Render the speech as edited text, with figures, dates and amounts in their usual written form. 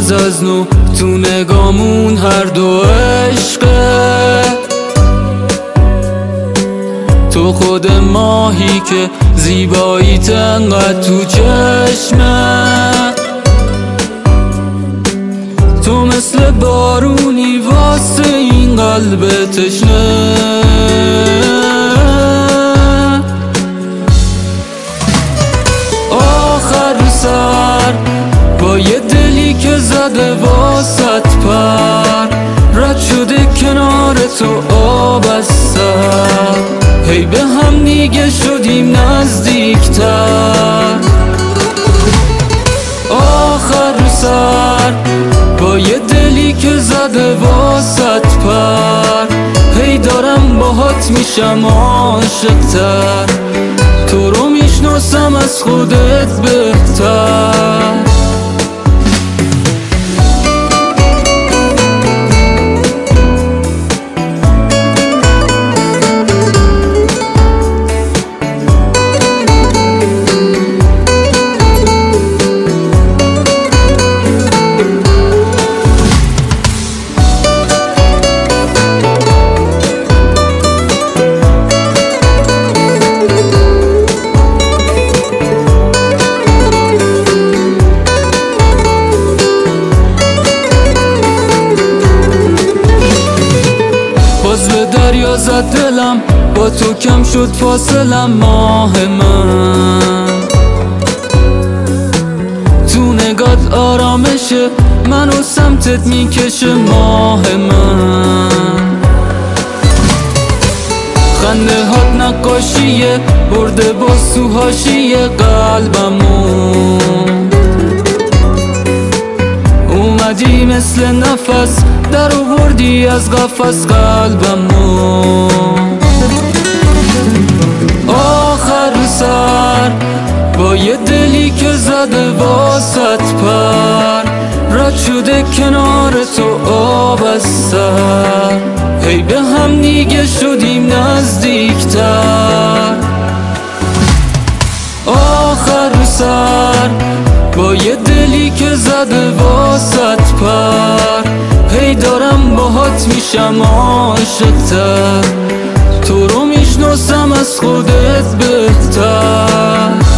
از نو تو نگامون هر دو عشقه. تو خود ماهی که زیباییت انقدر تو چشمه. تو مثل بارونی واسه این قلب تشنه. آخر سر با یه دلی که زده واسط پر، رد شده کنار تو آب از سر، هی به هم دیگه شدیم نزدیکتر. آخر سر با یه دلی که زده واسط پر، هی دارم باهات میشم عاشق‌تر. تو رو میشناسم از خودت بهتر. باز به دریا زد دلم، با تو کم شد فاصلم. ماه من تو نگات آرامشه، منو سمتت میکشه. ماه من خنده هات نقاشیه، برده باز تو حاشیه قلبمو. اومدی مثل نفس در آوردی از قفس قلبمو. آخر سر با یه دلی که زده واسط پر، رد شده کنار تو آب از سر، هی به هم دیگه شدیم نزدیکتر. آخر سر با یه دلی که زده واسط پر، هی دارم باهات میشم عاشق‌تر. تو رو میشناسم از خودت بهتر.